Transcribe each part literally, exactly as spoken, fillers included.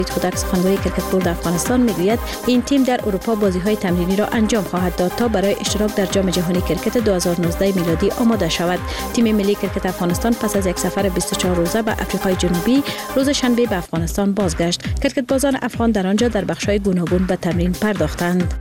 خودک سخنگوی کرکت بورد افغانستان میگوید این تیم در اروپا بازی‌های تمرینی را انجام خواهد داد تا برای اشتراک در جام جهانی کرکت دو هزار و نوزده میلادی آماده شود. تیم ملی کرکت افغانستان پس از یک سفر بیست و چهار روزه به آفریقای جنوبی روز شنبه به افغانستان بازگشت. کرکتبازان افغان در آنجا در بخش‌های گوناگون به تمرین پرداختند.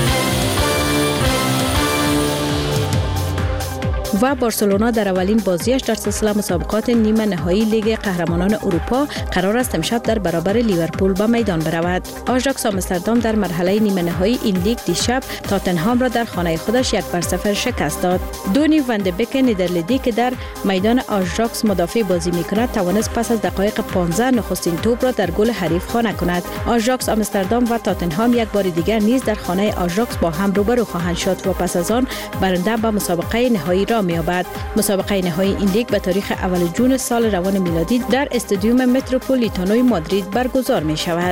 و بارسلونا در اولین بازیش در سلسله مسابقات نیمه نهایی لیگ قهرمانان اروپا قرار است امشب در برابر لیورپول به میدان برود. آژاکس آمستردام در مرحله نیمه نهایی این لیگ دیشب تاتنهام را در خانه خودش یک بر صفر شکست داد. دونی وان د بک نیدرلندی که در میدان آژاکس مدافع بازی می‌کند توانست پس از دقایق پانزده نخستین توپ را در گل حریف خانه کند. آژاکس آمستردام و تاتنهام یک بار دیگر نیز در خانه آژاکس با هم روبرو خواهند شد و پس از آن برنده به مسابقه نهایی را می‌یابد. مسابقه نهایی این لیگ به تاریخ اول جون سال روان میلادی در استادیوم متروپولیتانو مادرید برگزار می شود.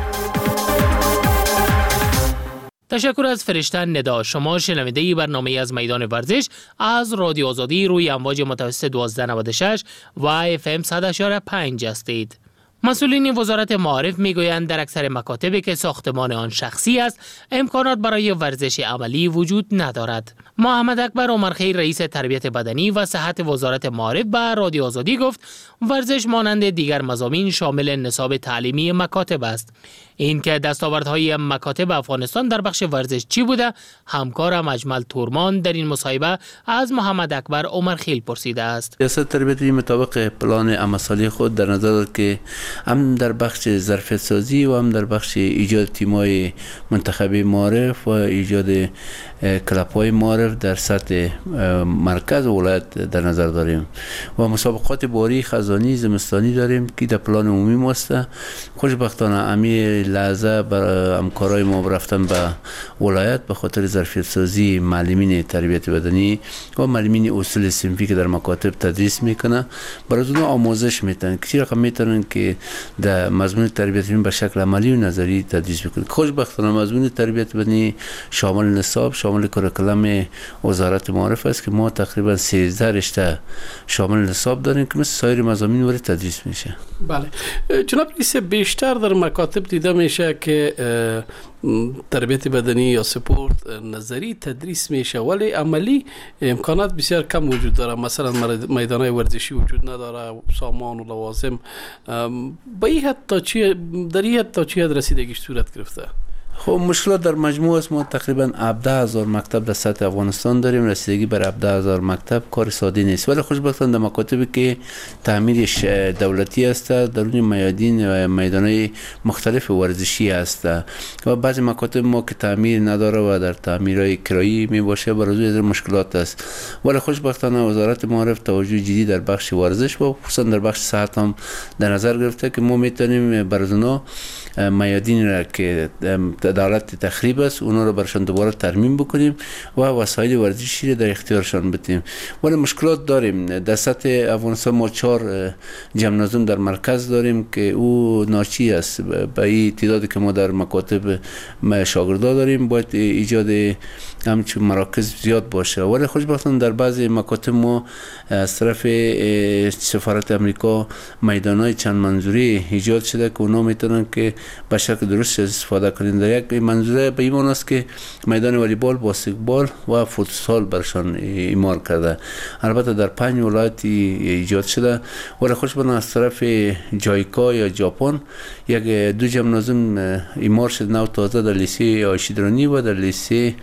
تشکر از فرشته ندا. شما شنونده برنامه از میدان ورزش از رادیو آزادی روی امواج متوسط دوازده نود و شش و اف ام صد و شش و پنج هستید. مسئولین وزارت معارف میگویند در اکثر مکاتبی که ساختمان آن شخصی است امکانات برای ورزش عملی وجود ندارد. محمد اکبر عمرخیل رئیس تربیت بدنی و صحت وزارت معارف به رادیو آزادی گفت ورزش مانند دیگر مضامین شامل نصاب تعلیمی مکاتب است. این که دستاوردهای مکاتب افغانستان در بخش ورزش چی بوده؟ همکارم اجمل تورمان در این مصاحبه از محمد اکبر عمرخیل پرسیده است. سیاست تربیتی مطابق پلان عملسازی خود در نظر دارد که هم در بخش ظرفیت سازی و هم در بخش ایجاد تیم‌های منتخبی معارف و ایجاد کلب‌های معارف در سطح مرکز ولایت در نظر داریم و مسابقات باری خزانی زمستانی داریم که در پلان عمومی ماسته. خوشبختانه امی لحظه بر همکارای ما رفتن به ولایت به خاطر ظرفیت سازی معلمین تربیت بدنی و معلمین اصول صنفی که در مکاتب تدریس میکنه برای اونها آموزش میتن که چی رقم میتونن که در مضمون تربیت بدنی به شکل عملی و نظری تدریس بکنن. خوشبختانه مضمون تربیت بدنی شامل نصاب شامل کریکولم وزارت معارف است که ما تقریبا سیزده رشته شامل نصاب داریم که مثل سایر مضامین وارد تدریس میشه. بله جناب رئیس، بیشتر در مکاتب دیده میشه که تربیت بدنی یا سپورت نظری تدریس میشه ولی عملی امکانات بسیار کم وجود داره. مثلا میدانهای ورزشی وجود نداره، سامان و لوازم. به این حد تا چی در این حد تا چی حد رسیدگیش صورت گرفته؟ خب مشکلات در مجموع است. ما تقریبا هفده هزار مکتب در سطح افغانستان داریم. رسیدگی بر هفده هزار مکتب کار ساده نیست، ولی خوشبختانه در مکاتبی که تعمیرش دولتی است درون میادین و میدانهای مختلف ورزشی است و بعضی مکاتب ما که تعمیر نداره و در تعمیرهای کرایی می باشه برای از مشکلات است. ولی خوشبختانه وزارت معارف توجه جدی در بخش ورزش و خصوصا در بخش صحت هم در نظر گرفته که ما میتونیم برای اونا میادین را که دولت تخریب است اونا رو برشان دوباره ترمیم بکنیم و وسایل ورزشی در اختیارشان بدیم. ولی مشکلات داریم. در سطح افغانستان ما چهار جمنازیوم در مرکز داریم که او ناچی است. به این تعدادی که ما در مکاتب شاگردا داریم باید ایجاد همچون مراکز زیاد باشه. ولی خوشبختانه در بعضی مکاتب ما از طرف سفارت امریکا میدانهای چند منظوری ایجاد شده که اونا میتونن که به شکل درست استفاده کنند. در یک منظوره به این است که میدان والیبال، باسکتبال و فوتسال برشان ایمار کرده. البته در پنج ولایت ایجاد شده. ولی خوشبختانه از طرف جایکا یا ژاپن یک دو جمنازیوم ایمار شده نو تازه در لیسه آشیدرانی و در لیسه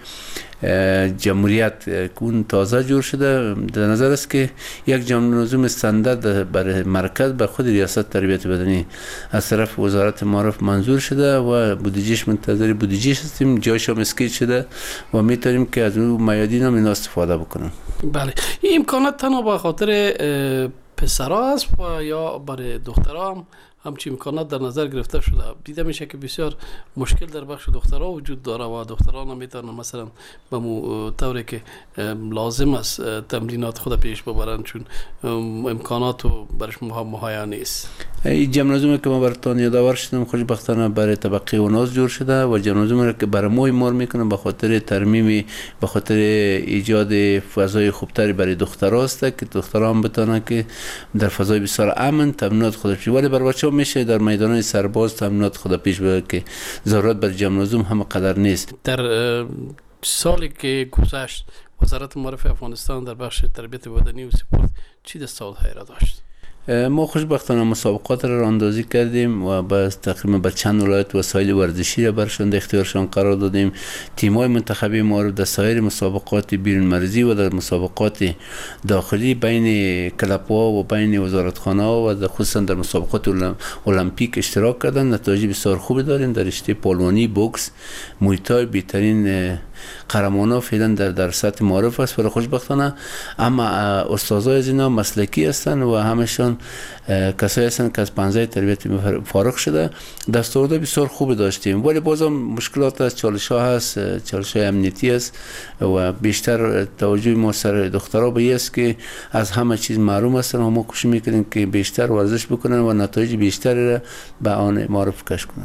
جمهوریت که اون تازه جور شده. در نظر است که یک جمنازیوم استاندارد برای مرکز به خود ریاست تربیت بدنی از طرف وزارت معارف منظور شده و بودجهش منتظر بودجهش هستیم. جایش هم اسکیچ شده و میتونیم که از اون میادین هم اینا استفاده بکنن. بله، این امکانات تنها به خاطر پسرها است و یا برای دخترها هم همچی امکانات در نظر گرفته شده؟ دیده میشه که بسیار مشکل در بخش دخترها وجود داره و دخترها نمیتونن مثلا به مو طوری که لازم است تمرینات خود پیش ببرن چون امکانات برش مهیا نیست. این جمنازیومی که ما براتون یادآور شدم خوشبختانه برای طبقه اوناس جور شده و جمنازیومی که برای ما ایمار میکنه به خاطر ترمیم به خاطر ایجاد فضای خوبتری برای دخترها است که دخترها هم بتونن که در فضای بسیار امن تمرینات خودش. ولی برای بچه‌ها جا میشه در میدان سرباز تامینات خود پیش ببره که ضرورت بر جمع لزوم هم قدر نیست. در سالی که گذشت وزارت معارف افغانستان در بخش تربیت بدنی و سپورت چی دستاوردهایی را داشت؟ ما خوشبختانه مسابقات را راندازی کردیم و با تقریبا به چند ولایت وسایل ورزشی را برشان در اختیارشان قرار دادیم. تیم‌های منتخبی ما را در سایر مسابقات بیرون مرزی و در مسابقات داخلی بین کلب‌ها و بین وزارتخانه‌ها و خصوصا در مسابقات المپیک اشتراک کردند. نتایج بسیار خوبی داریم در رشته پالوانی، بوکس، موی تای. بهترین قهرمان‌ها فعلا در در سطح معارف است ولی خوشبختانه اما استادای از اینا مسلکی هستند و همشون کسایی هستند که از پنجه تربیت فارغ شده. دستاورد بسیار خوبی داشتیم ولی بازم مشکلات است، چالش‌ها هست، چالش‌های امنیتی است و بیشتر توجه ما سر دخترها به است که از همه چیز محروم هستند و ما کوشش می‌کنیم که بیشتر ورزش بکنن و نتایج بیشتری را به آن معرف کش کنند.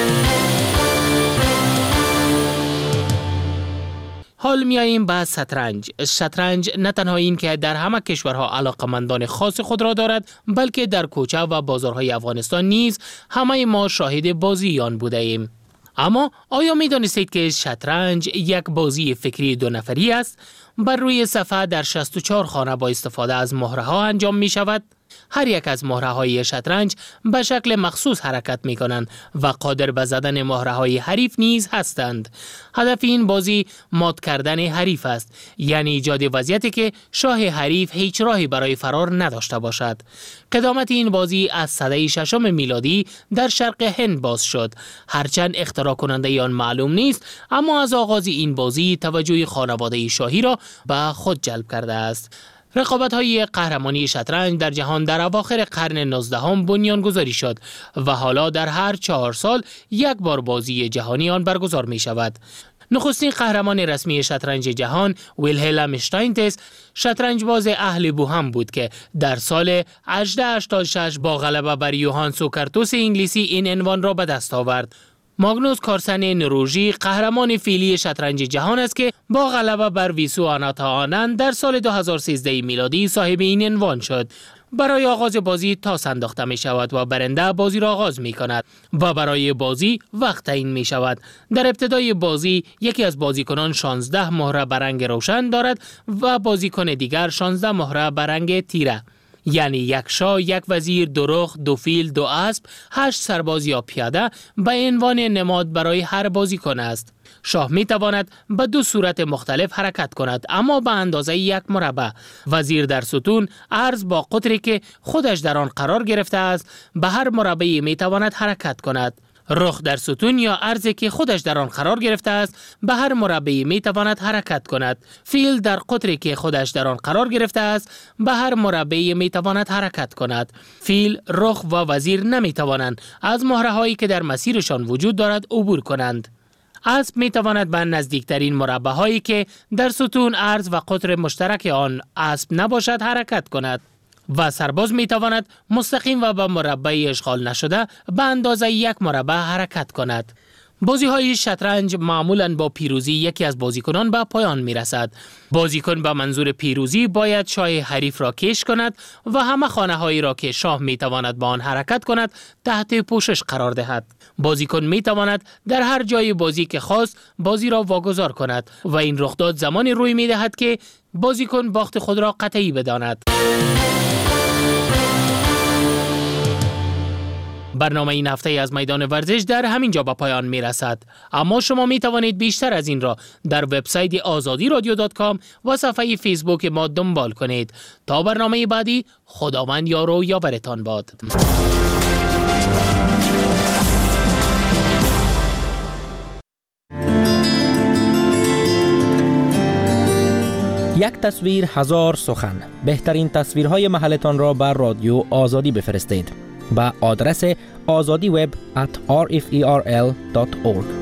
حال میاییم به شطرنج. شطرنج نه تنها این که در همه کشورها علاقمندان خاص خود را دارد، بلکه در کوچه و بازارهای افغانستان نیز همه ما شاهد بازی آن بوده ایم. اما آیا می دانستید که شطرنج یک بازی فکری دو نفری است؟ بر روی صفحه در شصت و چهار خانه با استفاده از مهره ها انجام می شود. هر یک از مهره های شطرنج به شکل مخصوص حرکت می کنند و قادر به زدن مهره های حریف نیز هستند. هدف این بازی مات کردن حریف است، یعنی ایجاد وضعیتی که شاه حریف هیچ راهی برای فرار نداشته باشد. قدامت این بازی از سده ششم میلادی در شرق هند باز شد. هرچند اختراع کننده آن معلوم نیست، اما از آغاز این بازی توجه خانواده شاهی را به خود جلب کرده است. رقابت‌های قهرمانی شطرنج در جهان در اواخر قرن نوزدهم بنیانگذاری شد و حالا در هر چهار سال یک بار بازی جهانی آن برگزار می شود. نخستین قهرمان رسمی شطرنج جهان ویلهلم اشتاینتس شطرنج باز اهل بوهم بود که در سال هجده هشتاد و شش با غلبه بر یوهان سوکرتوس انگلیسی این عنوان را به دست آورد. ماگنوس کارلسن نروژی قهرمان فعلی شطرنج جهان است که با غلبه بر ویسو آناتا آنند در سال دو هزار و سیزده میلادی صاحب این عنوان شد. برای آغاز بازی تاس انداخته می شود و برنده بازی را آغاز می کند و برای بازی وقت تعیین می شود. در ابتدای بازی یکی از بازیکنان شانزده مهره به رنگ روشن دارد و بازیکن دیگر شانزده مهره به رنگ تیره، یعنی یک شاه، یک وزیر، دو رخ، دو فیل، دو اسب، هشت سرباز یا پیاده به عنوان نماد برای هر بازیکن است. شاه می تواند به دو صورت مختلف حرکت کند، اما به اندازه یک مربع. وزیر در ستون عرض با قطری که خودش در آن قرار گرفته است به هر مربعی می تواند حرکت کند. رخ در ستون یا ارزی که خودش در آن قرار گرفته است به هر مربعی می تواند حرکت کند. فیل در قطری که خودش در آن قرار گرفته است به هر مربعی می تواند حرکت کند. فیل، رخ و وزیر نمی توانند از مهره هایی که در مسیرشان وجود دارد عبور کنند. اسب می تواند به نزدیکترین مربع هایی که در ستون ارز و قطر مشترک آن اسب نباشد حرکت کند و سرباز می تواند مستقیم و به مربع اشغال نشده به اندازه یک مربع حرکت کند. بازی های شطرنج معمولاً با پیروزی یکی از بازیکنان به پایان می رسد. بازیکن به منظور پیروزی باید شاه حریف را کش کند و همه خانه هایی را که شاه می تواند با آن حرکت کند تحت پوشش قرار دهد. بازیکن می تواند در هر جای بازی که خواست بازی را واگذار کند و این رخداد زمانی روی می دهد که بازیکن باخت خود را قطعی بداند. برنامه این هفته از میدان ورزش در همین جا به پایان می رسد. اما شما می توانید بیشتر از این را در وبسایت آزادی رادیو دات کام و صفحه فیسبوک ما دنبال کنید. تا برنامه بعدی، خداوند یار و یاورتان باد. یک تصویر هزار سخن. بهترین تصویرهای محلتان را بر رادیو آزادی بفرستید. با آدرس آزادی وب ات آر اف ای آر ال دات اورگ.